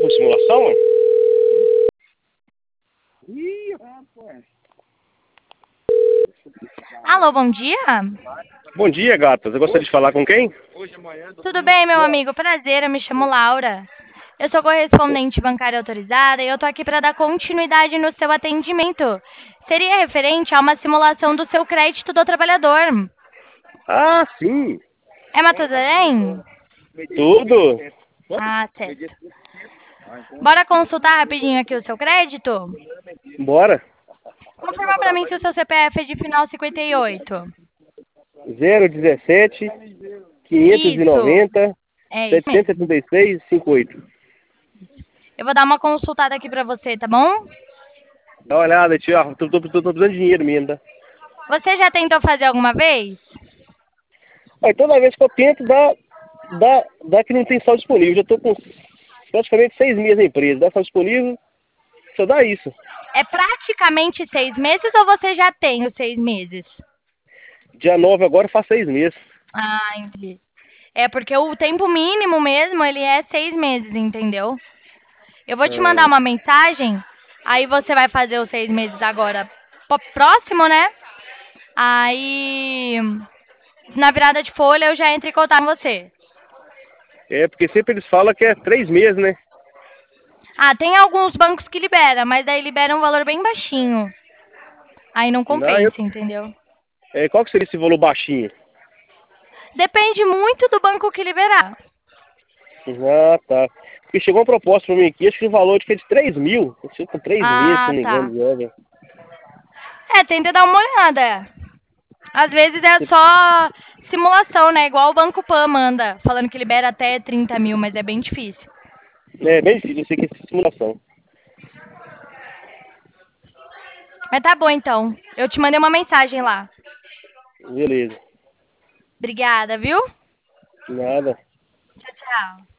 com simulação, mano? Ih, rapaz. Alô, bom dia. Bom dia, gata. Você gostaria de falar com quem? Tudo bem, meu amigo? Prazer, eu me chamo Laura. Eu sou correspondente bancária autorizada e eu tô aqui para dar continuidade no seu atendimento. Seria referente a uma simulação do seu crédito do trabalhador. Ah, sim. É Matusalém? Tudo. Ah, certo. Bora consultar rapidinho aqui o seu crédito? Bora. Confirma para mim se o seu CPF é de final 58. 017 Isso, 590 é isso mesmo. 776 58. Eu vou dar uma consultada aqui para você, tá bom? Dá uma olhada, tio. Tô precisando de dinheiro mesmo, tá? Você já tentou fazer alguma vez? Aí toda vez que eu tento, dá que não tem saldo disponível. Já tô com praticamente 6 meses na empresa. Dá saldo disponível, só dá isso. É praticamente 6 meses ou você já tem os 6 meses? Dia 9 agora faz 6 meses. Ah, entendi. É porque o tempo mínimo mesmo, ele é 6 meses, entendeu? Eu vou te mandar Ah, uma mensagem, aí você vai fazer os 6 meses agora próximo, né? Aí, na virada de folha, eu já entro em contato com você. porque sempre eles falam que é 3 meses, né? Ah, tem alguns bancos que liberam, mas daí liberam um valor bem baixinho. Aí não Não, compensa, entendeu? qual que seria esse valor baixinho? Depende muito do banco que liberar. Ah, tá. Porque chegou uma proposta pra mim aqui, acho que o valor acho que é de 3 mil. Acho que com 3 meses, se Ah, não me tá. engano, já, né? Tenta dar uma olhada. Às vezes é só simulação, né? Igual o Banco Pan manda, falando que libera até 30 mil, mas é bem difícil. É bem difícil, eu sei que é simulação. Mas tá bom, então. Eu te mandei uma mensagem lá. Beleza. Obrigada, viu? Nada. Tchau, tchau.